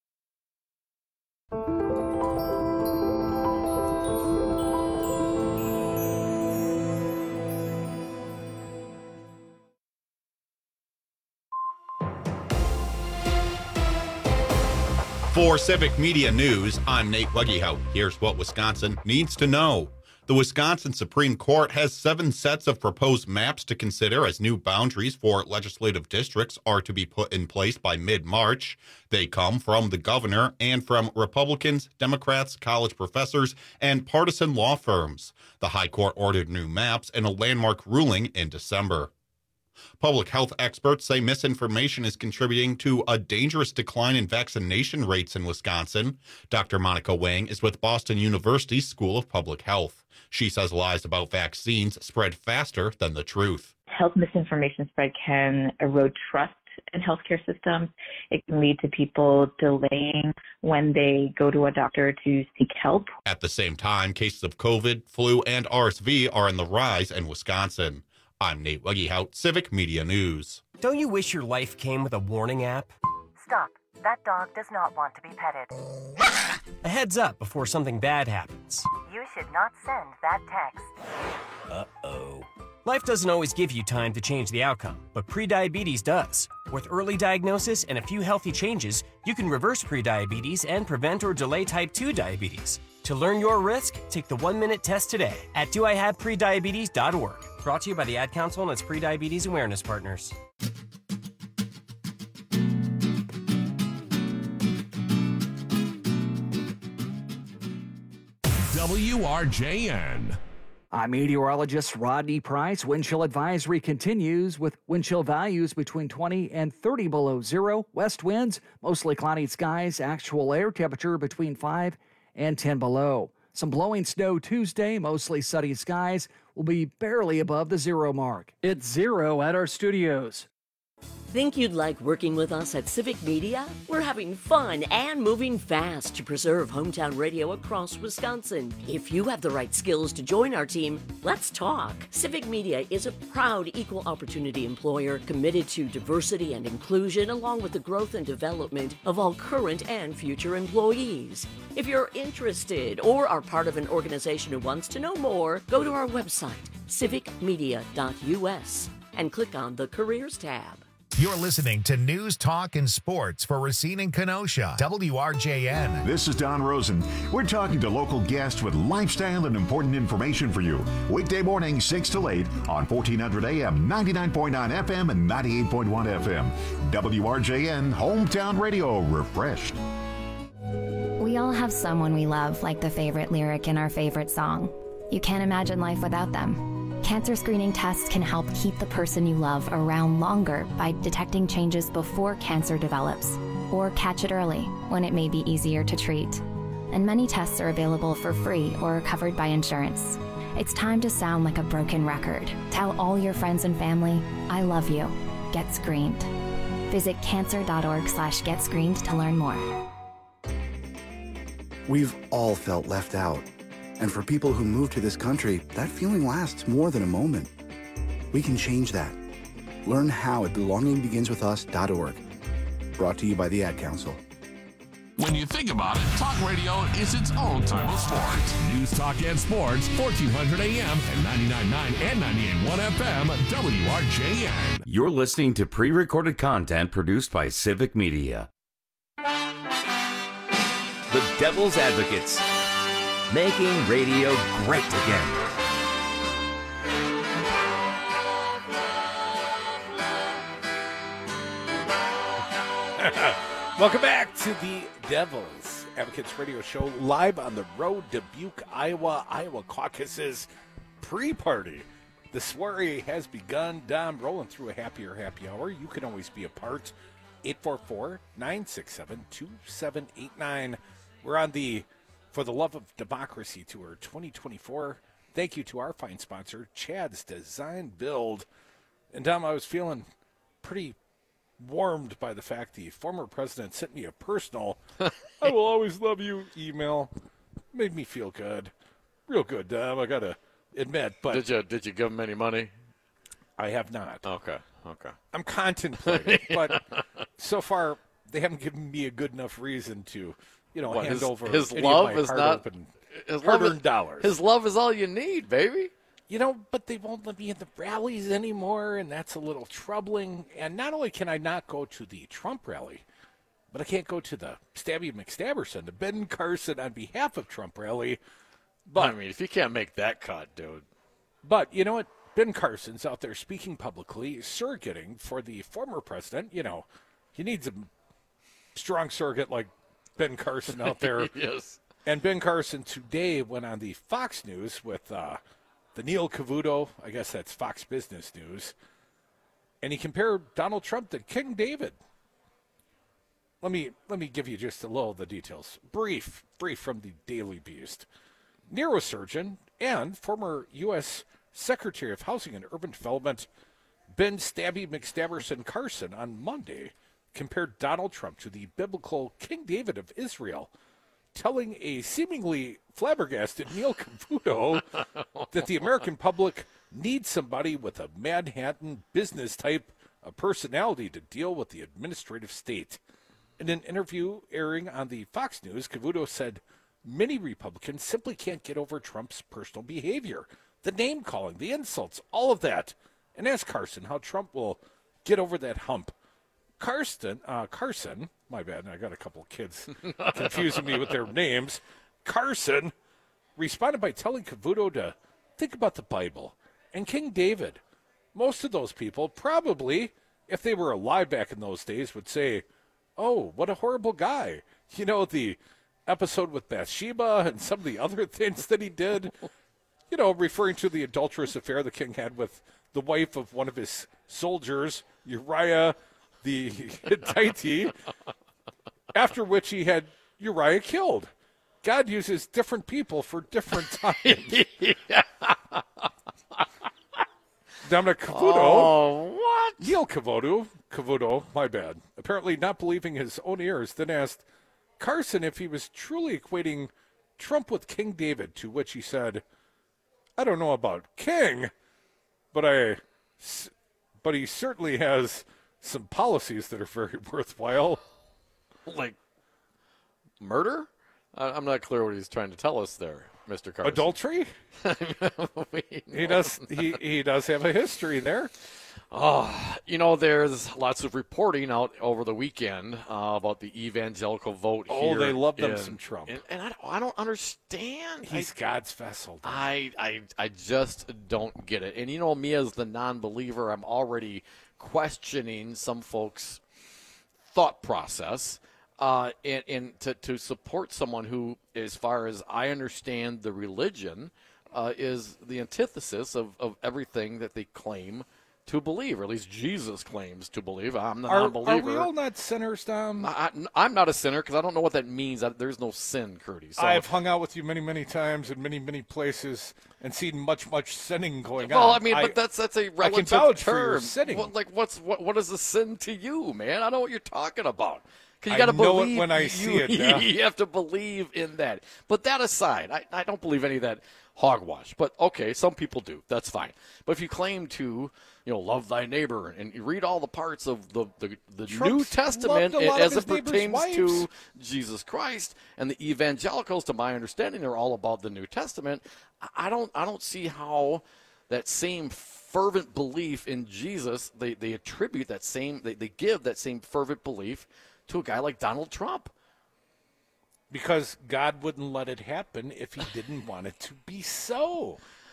For Civic Media News, I'm Nate Weggehout. Here's what Wisconsin needs to know. The Wisconsin Supreme Court has 7 sets of proposed maps to consider as new boundaries for legislative districts are to be put in place by mid-March. They come from the governor and from Republicans, Democrats, college professors, and partisan law firms. The High Court ordered new maps in a landmark ruling in December. Public health experts say misinformation is contributing to a dangerous decline in vaccination rates in Wisconsin. Dr. Monica Wang is with Boston University's School of Public Health. She says lies about vaccines spread faster than the truth. Health misinformation spread can erode trust in healthcare systems. It can lead to people delaying when they go to a doctor to seek help. At the same time, cases of COVID, flu, and RSV are on the rise in Wisconsin. I'm Nate Weggehout, Civic Media News. Don't you wish your life came with a warning app? Stop. That dog does not want to be petted. A heads up before something bad happens. You should not send that text. Uh-oh. Life doesn't always give you time to change the outcome, but prediabetes does. With early diagnosis and a few healthy changes, you can reverse prediabetes and prevent or delay type 2 diabetes. To learn your risk, take the 1-minute test today at doihaveprediabetes.org. Brought to you by the Ad Council and its prediabetes awareness partners. WRJN. I'm meteorologist Rodney Price. Wind chill advisory continues with wind chill values between 20 and 30 below zero. West winds, mostly cloudy skies, actual air temperature between 5 and 10 below. Some blowing snow Tuesday, mostly sunny skies, will be barely above the zero mark. It's 0 at our studios. Think you'd like working with us at Civic Media? We're having fun and moving fast to preserve hometown radio across Wisconsin. If you have the right skills to join our team, let's talk. Civic Media is a proud equal opportunity employer committed to diversity and inclusion along with the growth and development of all current and future employees. If you're interested or are part of an organization who wants to know more, go to our website, civicmedia.us, and click on the Careers tab. You're listening to News, Talk, and Sports for Racine and Kenosha, WRJN. This is Don Rosen. We're talking to local guests with lifestyle and important information for you. Weekday morning, 6 to 8 on 1400 AM, 99.9 FM, and 98.1 FM. WRJN, Hometown Radio, refreshed. We all have someone we love, like the favorite lyric in our favorite song. You can't imagine life without them. Cancer screening tests can help keep the person you love around longer by detecting changes before cancer develops, or catch it early when it may be easier to treat. And many tests are available for free or are covered by insurance. It's time to sound like a broken record. Tell all your friends and family, I love you. Get screened. Visit cancer.org/getscreened to learn more. We've all felt left out. And for people who move to this country, that feeling lasts more than a moment. We can change that. Learn how at belongingbeginswithus.org. Brought to you by the Ad Council. When you think about it, talk radio is its own type of sports. News, talk, and sports, 1400 AM and 99.9 and 98.1 FM, WRJN. You're listening to pre-recorded content produced by Civic Media. The Devil's Advocates. Making radio great again. Welcome back to the Devil's Advocates Radio Show, live on the road to Butte, Iowa. Iowa caucuses pre-party. The soiree has begun. Dom, rolling through a happy hour. You can always be a part. 844-967-2789. We're on the For the Love of Democracy Tour 2024. Thank you to our fine sponsor, Chad's Design Build. And Dom, I was feeling pretty warmed by the fact the former president sent me a personal I will always love you email. Made me feel good. Real good, Dom, I got to admit. But Did you give him any money? I have not. Okay. I'm contemplating, but so far they haven't given me a good enough reason to, hand over his any love of my is not hard-earned dollars. His love is all you need, baby. But they won't let me in the rallies anymore, and that's a little troubling. And not only can I not go to the Trump rally, but I can't go to the Stabby McStabberson, the Ben Carson on behalf of Trump rally. But I mean, if you can't make that cut, dude. But you know what? Ben Carson's out there speaking publicly, surrogating for the former president. He needs a strong surrogate like Ben Carson out there. Yes. And Ben Carson today went on the Fox News with the Neil Cavuto, I guess that's Fox Business News, and he compared Donald Trump to King David. Let me give you just a little of the details. Brief from the Daily Beast. Neurosurgeon and former U.S. Secretary of Housing and Urban Development Ben Stabby McStabberson Carson on Monday compared Donald Trump to the biblical King David of Israel, telling a seemingly flabbergasted Neil Cavuto that the American public needs somebody with a Manhattan business type of personality to deal with the administrative state. In an interview airing on the Fox News, Cavuto said many Republicans simply can't get over Trump's personal behavior, the name-calling, the insults, all of that, and asked Carson how Trump will get over that hump. Carson, my bad, I got a couple of kids confusing me with their names. Carson responded by telling Cavuto to think about the Bible and King David. Most of those people probably, if they were alive back in those days, would say, oh, what a horrible guy. The episode with Bathsheba and some of the other things that he did, referring to the adulterous affair the king had with the wife of one of his soldiers, Uriah the Hittite, after which he had Uriah killed. God uses different people for different times. Dominic Cavuto. Oh, what? Neil Cavuto, my bad, apparently not believing his own ears, then asked Carson if he was truly equating Trump with King David, to which he said, I don't know about King, but he certainly has some policies that are very worthwhile. Like murder? I'm not clear what he's trying to tell us there, Mr. Carson. Adultery? He does have a history there. There's lots of reporting out over the weekend about the evangelical vote here. Oh, they love them some Trump. And I don't understand. He's God's vessel. I just don't get it. And me as the non-believer, I'm already questioning some folks' thought process. And to support someone who, as far as I understand the religion, is the antithesis of everything that they claim to believe, or at least Jesus claims to believe. I'm the non-believer. Are we all not sinners, Tom? I'm not a sinner because I don't know what that means. There's no sin, Curdy. So. I've hung out with you many, many times in many, many places and seen much, much sinning going on. Well, I mean, but that's a relative I can vouch term. for your sinning. What is a sin to you, man? I know what you're talking about. You I gotta know believe it when I see it. Yeah. You have to believe in that. But that aside, I don't believe any of that hogwash. But okay, some people do. That's fine. But if you claim to, love thy neighbor, and you read all the parts of the New Testament as it pertains to Jesus Christ, and the evangelicals, to my understanding, they're all about the New Testament. I don't see how that same fervent belief in Jesus, they attribute that same, they give that same fervent belief to a guy like Donald Trump. Because God wouldn't let it happen if he didn't want it to be so.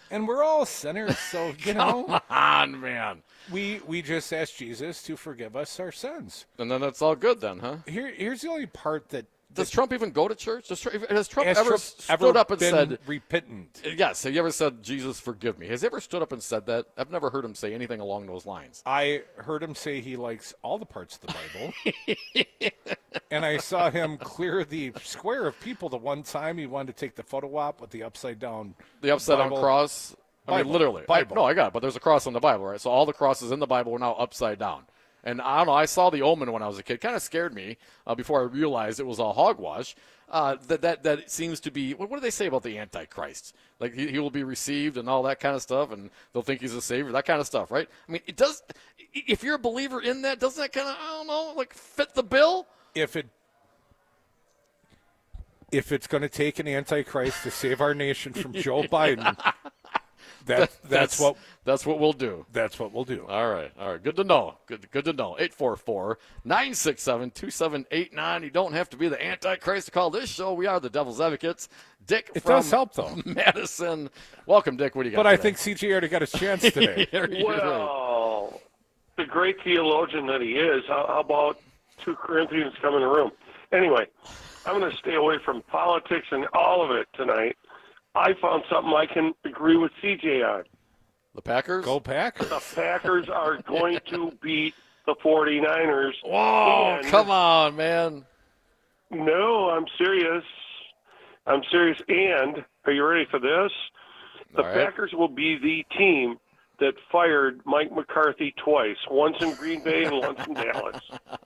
And we're all sinners, so, Come on, man. We just ask Jesus to forgive us our sins. And then it's all good then, huh? Here's the only part that... Does Trump even go to church? Has Trump ever stood up and said... repentant? Yes. Have you ever said, Jesus, forgive me? Has he ever stood up and said that? I've never heard him say anything along those lines. I heard him say he likes all the parts of the Bible. And I saw him clear the square of people the one time he wanted to take the photo op with the upside-down... The upside-down cross? Bible. I mean, literally. Bible. I got it, but there's a cross in the Bible, right? So all the crosses in the Bible are now upside down. And I don't know, I saw The Omen when I was a kid. Kind of scared me before I realized it was all hogwash. That seems to be, what do they say about the Antichrist? Like he will be received and all that kind of stuff, and they'll think he's a savior, that kind of stuff, right? I mean, it does, if you're a believer in that, doesn't that kind of, I don't know, like fit the bill? If it's going to take an Antichrist to save our nation from Joe Biden... That's what we'll do. That's what we'll do. All right. Good to know. Good to know. 844-967-2789. You don't have to be the Antichrist to call this show. We are the Devil's Advocates. Dick it from does help, though. Madison. Welcome, Dick. What do you got? But today? I think CJ already got his chance today. Well, the great theologian that he is, how about 2 Corinthians come in the room? Anyway, I'm going to stay away from politics and all of it tonight. I found something I can agree with CJ on. The Packers? Go Packers. The Packers are going to beat the 49ers. Whoa, come on, man. No, I'm serious. And are you ready for this? The Packers will be the team that fired Mike McCarthy twice, once in Green Bay and once in Dallas.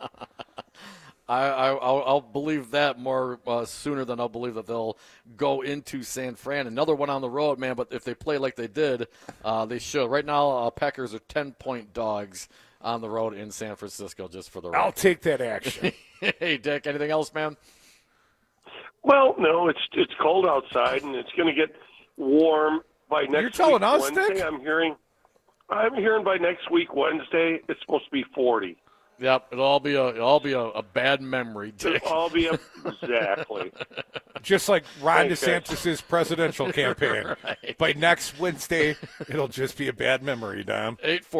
I'll believe that more sooner than I'll believe that they'll go into San Fran. Another one on the road, man, but if they play like they did, they should. Right now, Packers are 10-point dogs on the road in San Francisco, just for the record. I'll take that action. Hey, Dick, anything else, man? Well, no, it's cold outside, and it's going to get warm by next You're telling us, Wednesday. Dick? I'm hearing by next week, Wednesday, it's supposed to be 40. Yep, it'll all be a bad memory, Dick. It'll all be exactly. Just like Ron Thanks, DeSantis' presidential campaign. Right. By next Wednesday, it'll just be a bad memory, Dom.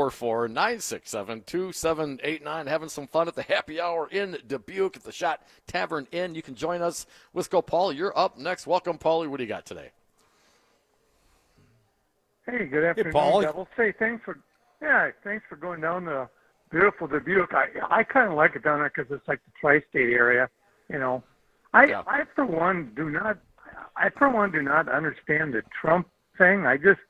844-967-2789. Having some fun at the happy hour in Dubuque at the Shot Tavern Inn. You can join us. Wisco Paul, you're up next. Welcome, Paulie. What do you got today? Hey, good afternoon, Paulie. Devils. Hey, thanks for going down to beautiful Dubuque. I kind of like it down there because it's like the tri-state area, you know. I for one do not understand the Trump thing. I just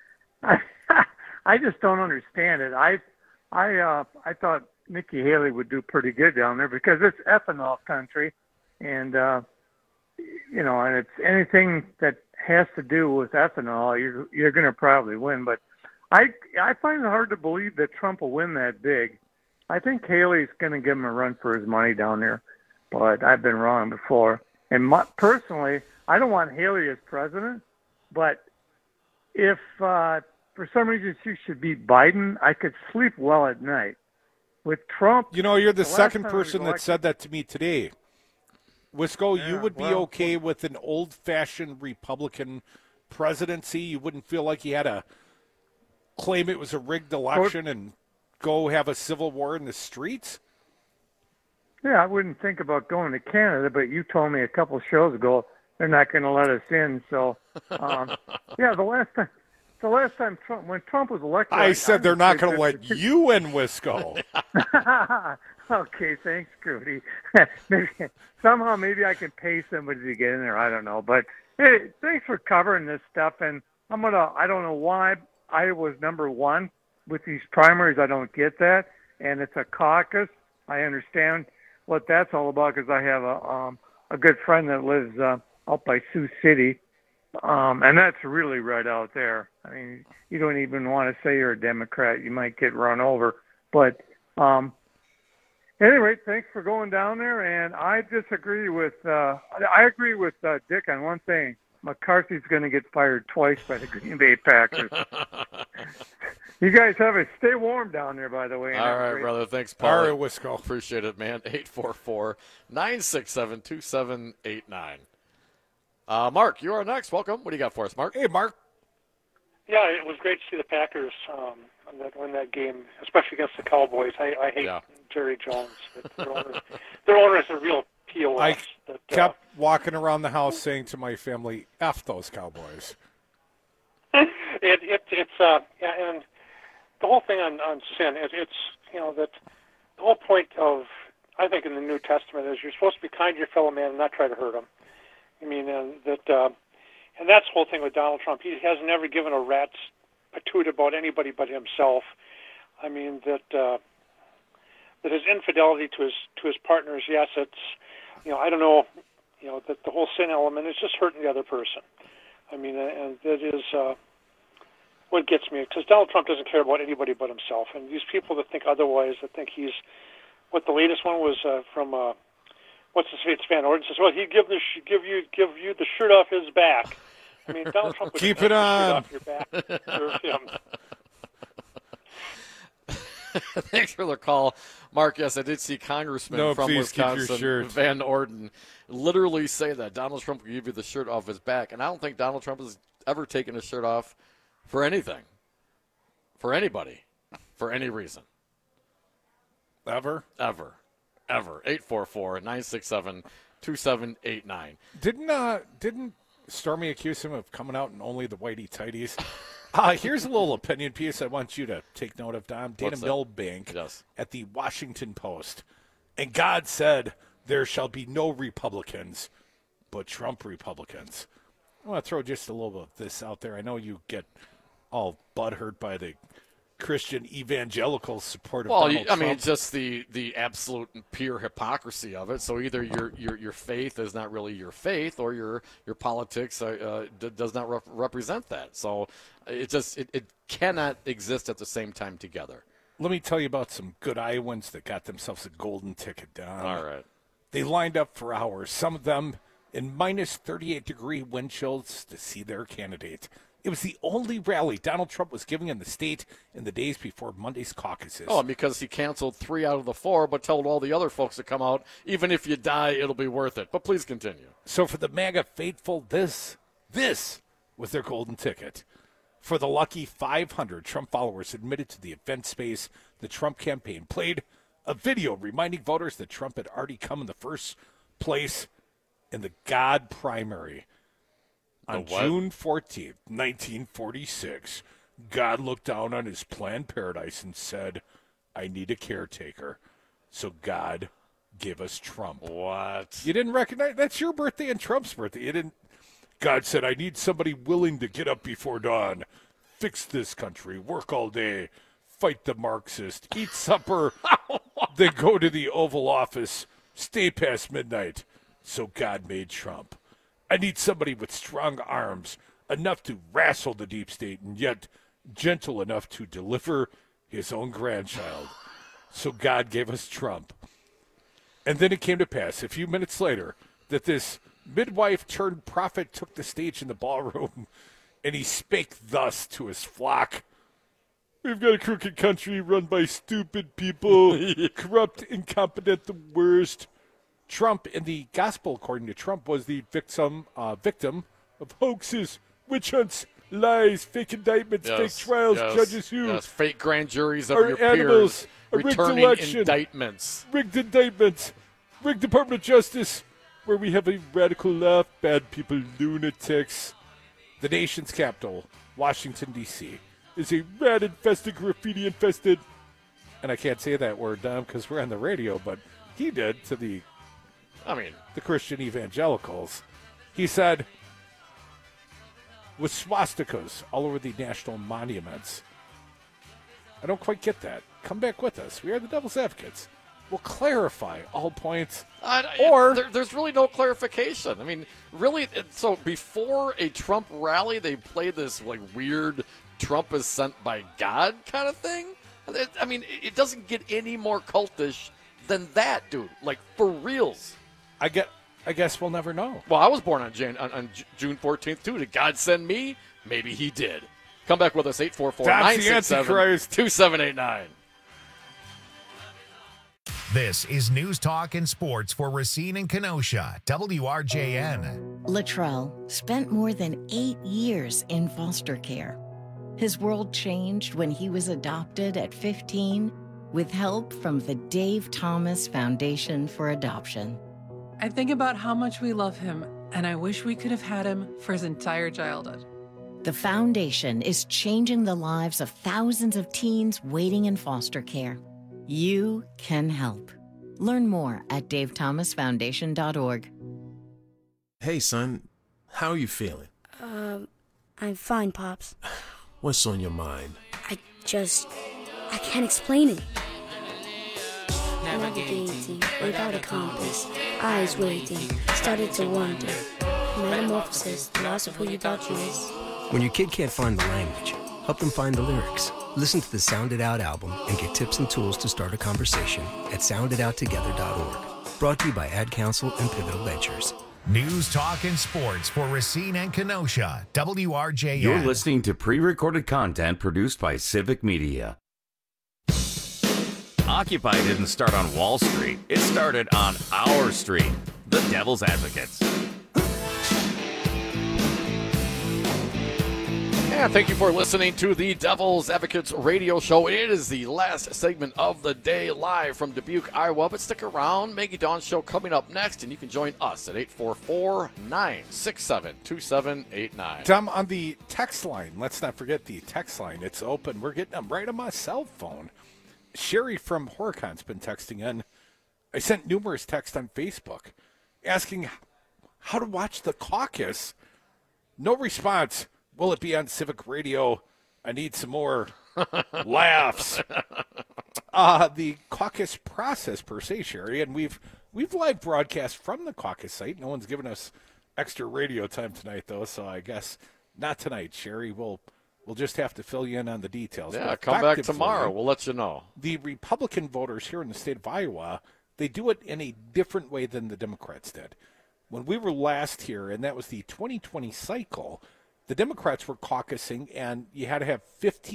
don't understand it. I thought Nikki Haley would do pretty good down there because it's ethanol country, and you know, and it's anything that has to do with ethanol, you're going to probably win. But I find it hard to believe that Trump will win that big. I think Haley's going to give him a run for his money down there, but I've been wrong before. And personally, I don't want Haley as president, but if for some reason she should beat Biden, I could sleep well at night. With Trump, you know, you're the second person that said that to me today. Wisco, you would be okay with an old-fashioned Republican presidency? You wouldn't feel like he had to claim it was a rigged election and go have a civil war in the streets? Yeah, I wouldn't think about going to Canada, but you told me a couple shows ago they're not going to let us in. So, yeah, the last time when Trump was elected, I said they're not going to let you in, Wisco. Okay, thanks, Crudy. Maybe I can pay somebody to get in there. I don't know, but hey, thanks for covering this stuff. And I don't know why Iowa's number one with these primaries. I don't get that, and it's a caucus. I understand what that's all about because I have a good friend that lives out by Sioux City, and that's really right out there. I mean, you don't even want to say you're a Democrat; you might get run over. But anyway, thanks for going down there, and I disagree with. I agree with Dick on one thing. McCarthy's going to get fired twice by the Green Bay Packers. You guys stay warm down there, by the way. All right, brother. Thanks, Paul. All right, Wisco. Appreciate it, man. 844-967-2789. Mark, you are next. Welcome. What do you got for us, Mark? Hey, Mark. Yeah, it was great to see the Packers win that game, especially against the Cowboys. I hate Jerry Jones. Their owner is a real POS. I kept walking around the house saying to my family, "F those Cowboys." And the whole thing on sin is that the whole point of, I think, in the New Testament is you're supposed to be kind to your fellow man and not try to hurt him. I mean, and that's the whole thing with Donald Trump. He has never given a rat's patoot about anybody but himself. I mean that his infidelity to his partners, yes, it's I don't know, that the whole sin element is just hurting the other person. I mean, and that is what gets me, because Donald Trump doesn't care about anybody but himself, and these people that think otherwise, that think he's what the latest one was from what's his face, Van Orden says, well, he'd give you the shirt off his back. I mean, Donald Trump would keep it on. The shirt off your back. Serve him. Thanks for the call, Mark. Yes, I did see Congressman from Wisconsin, Van Orden, literally say that Donald Trump will give you the shirt off his back, and I don't think Donald Trump has ever taken his shirt off for anything, for anybody, for any reason. Ever? 844-967-2789. Didn't Stormy accuse him of coming out in only the whitey tighties? Here's a little opinion piece I want you to take note of, Dom. Dana Milbank at the Washington Post. And God said, there shall be no Republicans, but Trump Republicans. I want to throw just a little bit of this out there. I know you get all butthurt by the Christian evangelical support of Donald Trump. I mean, just the absolute pure hypocrisy of it. So either your faith is not really your faith, or your politics does not represent that. So it cannot exist at the same time together. Let me tell you about some good Iowans that got themselves a golden ticket, Don. All right. They lined up for hours, some of them in minus 38-degree wind chills, to see their candidate. It was the only rally Donald Trump was giving in the state in the days before Monday's caucuses. Oh, because he canceled 3 out of the 4, but told all the other folks to come out. Even if you die, it'll be worth it. But please continue. So for the MAGA faithful, this was their golden ticket. For the lucky 500 Trump followers admitted to the event space, the Trump campaign played a video reminding voters that Trump had already come in the first place in the God primary. On June 14th, 1946, God looked down on his planned paradise and said, I need a caretaker. So God gave us Trump. What? You didn't recognize? That's your birthday and Trump's birthday. You didn't. God said, I need somebody willing to get up before dawn, fix this country, work all day, fight the Marxist, eat supper, then go to the Oval Office, stay past midnight. So God made Trump. I need somebody with strong arms, enough to wrestle the deep state, and yet gentle enough to deliver his own grandchild. So God gave us Trump. And then it came to pass, a few minutes later, that this midwife-turned-prophet took the stage in the ballroom, and he spake thus to his flock. We've got a crooked country run by stupid people, corrupt, incompetent, the worst. Trump, in the gospel, according to Trump, was the victim of hoaxes, witch hunts, lies, fake indictments, fake trials, judges who fake grand juries of your animals, peers, returning indictments, rigged Department of Justice, where we have a radical left, bad people, lunatics. The nation's capital, Washington, D.C., is a rat-infested, graffiti-infested, and I can't say that word, Dom, because we're on the radio, but he did to the Christian evangelicals. He said, with swastikas all over the national monuments. I don't quite get that. Come back with us. We are the Devil's Advocates. We'll clarify all points. There's really no clarification. I mean, really, so before a Trump rally, they play this weird Trump is sent by God kind of thing? I mean, it doesn't get any more cultish than that, dude. For reals. I guess we'll never know. Well, I was born on June 14th, too. Did God send me? Maybe he did. Come back with us, 844-967-2789. This is News Talk and Sports for Racine and Kenosha, WRJN. Latrell spent more than 8 years in foster care. His world changed when he was adopted at 15 with help from the Dave Thomas Foundation for Adoption. I think about how much we love him, and I wish we could have had him for his entire childhood. The foundation is changing the lives of thousands of teens waiting in foster care. You can help. Learn more at davethomasfoundation.org. Hey, son, how are you feeling? I'm fine, Pops. What's on your mind? I can't explain it. Navigating without a compass, eyes waiting, started to wonder. Metamorphosis, the loss of who you thought you was. When your kid can't find the language, help them find the lyrics. Listen to the Sound It Out album and get tips and tools to start a conversation at sounditouttogether.org. Brought to you by Ad Council and Pivotal Ventures. News, talk, and sports for Racine and Kenosha. WRJN. You're listening to pre-recorded content produced by Civic Media. Occupy didn't start on Wall Street. It started on our street. The Devil's Advocates. And thank you for listening to the Devil's Advocates radio show. It is the last segment of the day, live from Dubuque, Iowa. But stick around. Maggie Dawn's show coming up next, and you can join us at 844-967-2789. Tom, on the text line, let's not forget the text line. It's open. We're getting them right on my cell phone. Sherry from Horcon's been texting in. I sent numerous texts on Facebook asking how to watch the caucus. No response. Will it be on Civic Radio? I need some more laughs. The caucus process per se, Sherry, and we've live broadcast from the caucus site. No one's given us extra radio time tonight, though, so I guess not tonight, Sherry. We'll just have to fill you in on the details. Yeah, come back tomorrow. We'll let you know. The Republican voters here in the state of Iowa, they do it in a different way than the Democrats did. When we were last here, and that was the 2020 cycle, the Democrats were caucusing, and you had to have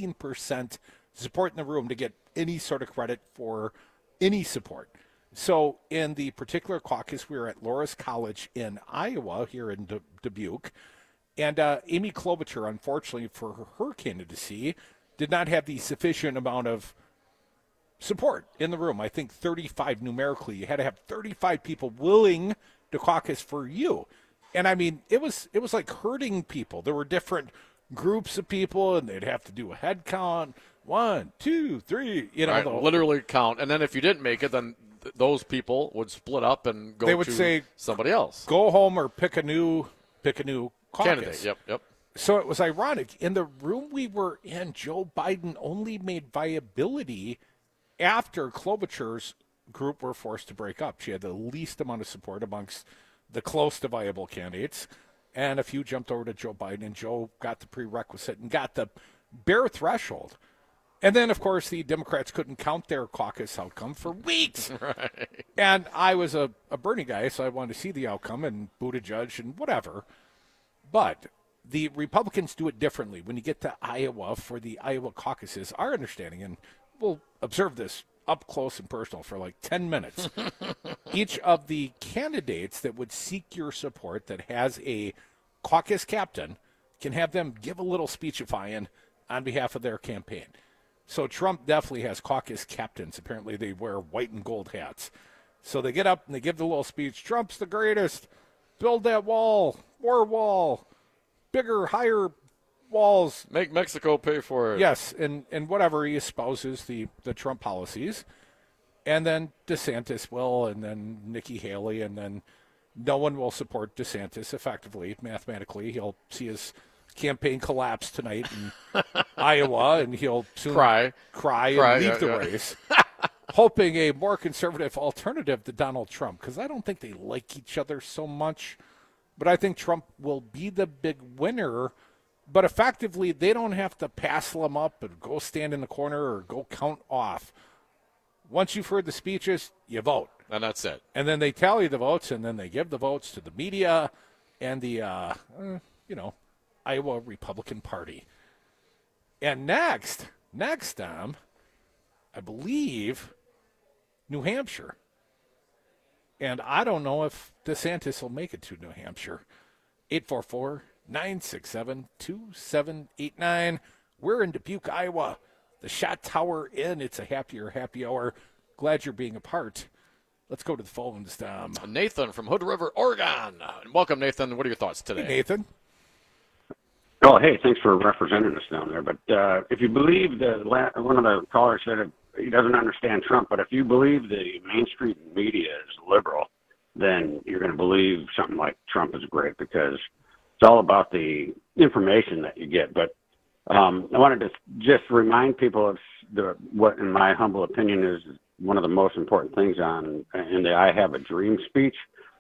15% support in the room to get any sort of credit for any support. So in the particular caucus, we were at Loras College in Iowa, here in Dubuque, and Amy Klobuchar, unfortunately for her candidacy, did not have the sufficient amount of support in the room. I think 35 numerically. You had to have 35 people willing to caucus for you. And I mean, it was like herding people. There were different groups of people, and they'd have to do a head count. 1, 2, 3. You know, right, literally count. And then if you didn't make it, then those people would split up and go. They would to say somebody else. Go home or pick a new caucus. Candidate. Yep. So it was ironic. In the room we were in, Joe Biden only made viability after Klobuchar's group were forced to break up. She had the least amount of support amongst the close to viable candidates, and a few jumped over to Joe Biden, and Joe got the prerequisite and got the bare threshold. And then, of course, the Democrats couldn't count their caucus outcome for weeks. Right. And I was a Bernie guy, so I wanted to see the outcome and Buttigieg and whatever. But the Republicans do it differently. When you get to Iowa for the Iowa caucuses, our understanding, and we'll observe this up close and personal for like 10 minutes. Each of the candidates that would seek your support that has a caucus captain can have them give a little speechifying on behalf of their campaign. So Trump definitely has caucus captains. Apparently they wear white and gold hats. So they get up and they give the little speech. Trump's the greatest. Build that wall. More wall. Bigger, higher walls. Make Mexico pay for it. Yes, and whatever, he espouses the Trump policies. And then DeSantis will, and then Nikki Haley, and then no one will support DeSantis effectively, mathematically. He'll see his campaign collapse tonight in Iowa, and he'll soon cry and leave the race, hoping a more conservative alternative to Donald Trump, because I don't think they like each other so much. But I think Trump will be the big winner. But effectively, they don't have to passel him up and go stand in the corner or go count off. Once you've heard the speeches, you vote. And that's it. And then they tally the votes, and then they give the votes to the media and the, Iowa Republican Party. And next, I believe, New Hampshire. And I don't know if DeSantis will make it to New Hampshire. 844-967-2789. We're in Dubuque, Iowa. The Shot Tower Inn. It's a happy hour. Glad you're being a part. Let's go to the phones. Nathan from Hood River, Oregon. Welcome, Nathan. What are your thoughts today? Hey, Nathan. Oh, hey, thanks for representing us down there. But if you believe one of the callers said he doesn't understand Trump, but if you believe the mainstream media is liberal, then you're going to believe something like Trump is great, because it's all about the information that you get. But I wanted to just remind people of what, in my humble opinion, is one of the most important things in the I Have a Dream speech.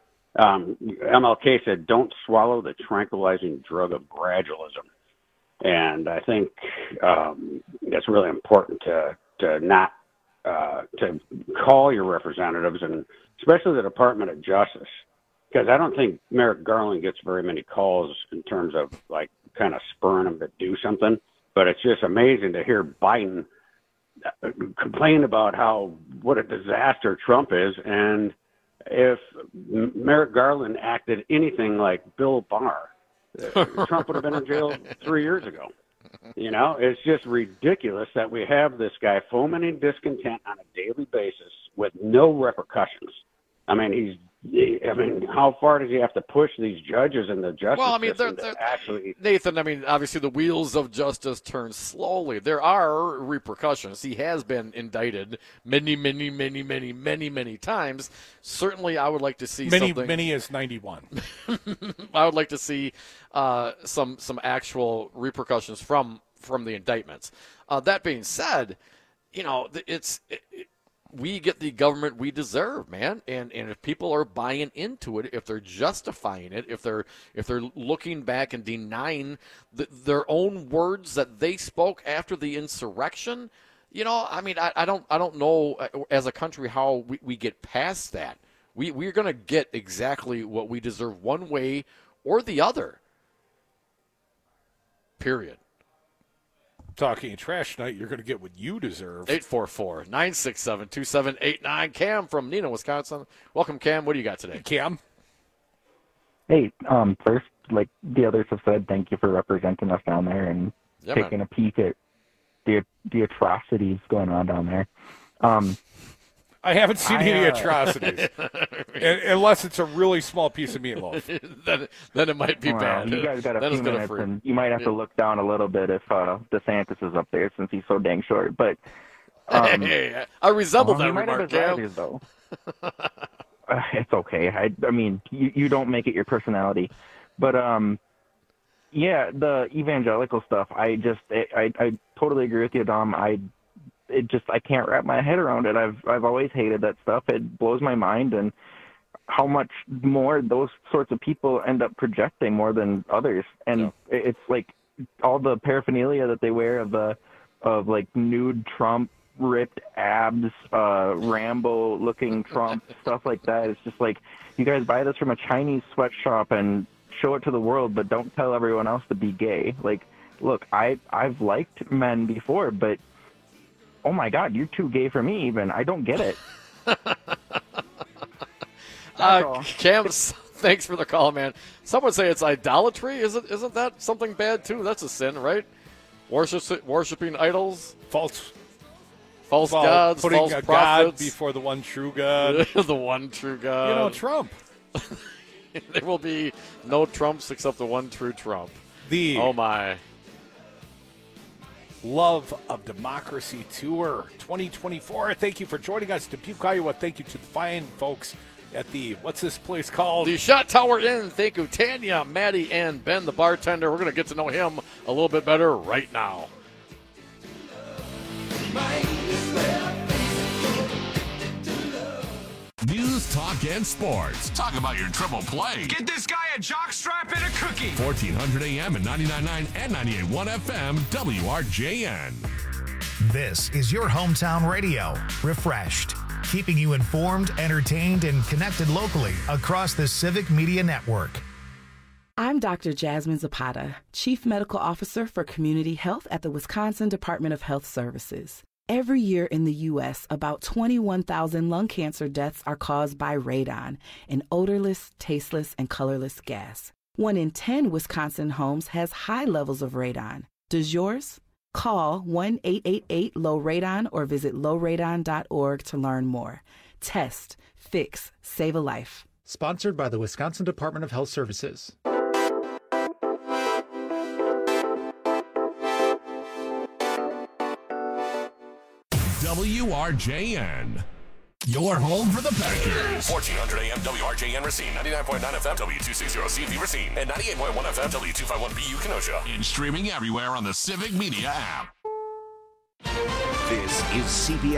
MLK said, "Don't swallow the tranquilizing drug of gradualism." And I think that's really important to not to call your representatives, and especially the Department of Justice, because I don't think Merrick Garland gets very many calls in terms of like kind of spurring them to do something. But it's just amazing to hear Biden complain about what a disaster Trump is. And if Merrick Garland acted anything like Bill Barr, Trump would have been in jail 3 years ago. You know, it's just ridiculous that we have this guy fomenting discontent on a daily basis with no repercussions. I mean, how far does he have to push these judges and the justice system to actually... Nathan, I mean, obviously the wheels of justice turn slowly. There are repercussions. He has been indicted many times. Certainly, I would like to see something... Many is 91. I would like to see some actual repercussions from the indictments. That being said, you know, we get the government we deserve, man. And if people are buying into it, if they're justifying it, if they're looking back and denying their own words that they spoke after the insurrection, you know, I mean, I don't know as a country how we get past that. We're going to get exactly what we deserve one way or the other. Period. Talking trash tonight, you're going to get what you deserve. 844-967-2789. Cam from Neenah, Wisconsin. Welcome, Cam. What do you got today? Cam? Hey, first, like the others have said, thank you for representing us down there and taking a peek at the atrocities going on down there. I haven't seen any atrocities, unless it's a really small piece of meatloaf. then it might be bad. You guys got a few minutes, and you might have to look down a little bit if DeSantis is up there, since he's so dang short. But hey, I resemble that remark, Cam. Though. It's okay. I mean, you don't make it your personality. But yeah, the evangelical stuff. I totally agree with you, Dom. I can't wrap my head around it. I've always hated that stuff. It blows my mind, and how much more those sorts of people end up projecting more than others. And it's like all the paraphernalia that they wear of like nude Trump, ripped abs, Rambo-looking Trump, stuff like that. It's just like, you guys buy this from a Chinese sweatshop and show it to the world, but don't tell everyone else to be gay. Like, look, I've liked men before, but oh my God, you're too gay for me even. I don't get it. Cam, thanks for the call, man. Someone say it's idolatry. Isn't that something bad too? That's a sin, right? Worshipping idols, false gods, putting false a prophets God before the one true God. The one true God. You know, Trump. There will be no Trumps except the one true Trump. Oh my. Love of Democracy Tour 2024. Thank you for joining us, Dubuque, Iowa. Thank you to the fine folks at the, what's this place called? The Shot Tower Inn. Thank you, Tanya, Maddie, and Ben, the bartender. We're going to get to know him a little bit better right now. News, talk, and sports. Talk about your triple play. Get this guy a jockstrap and a cookie. 1400 AM and 99.9 and 98.1 FM, WRJN. This is your hometown radio, refreshed, keeping you informed, entertained, and connected locally across the Civic Media Network. I'm Dr. Jasmine Zapata, Chief Medical Officer for Community Health at the Wisconsin Department of Health Services. Every year in the U.S., about 21,000 lung cancer deaths are caused by radon, an odorless, tasteless, and colorless gas. 1 in 10 Wisconsin homes has high levels of radon. Does yours? Call 1-888-LOW-RADON or visit lowradon.org to learn more. Test, fix, save a life. Sponsored by the Wisconsin Department of Health Services. WRJN. Your home for the Packers. 1400 AM WRJN Racine, 99.9 FM W260CV Racine, and 98.1 FM W251BU Kenosha. And streaming everywhere on the Civic Media app. This is CBS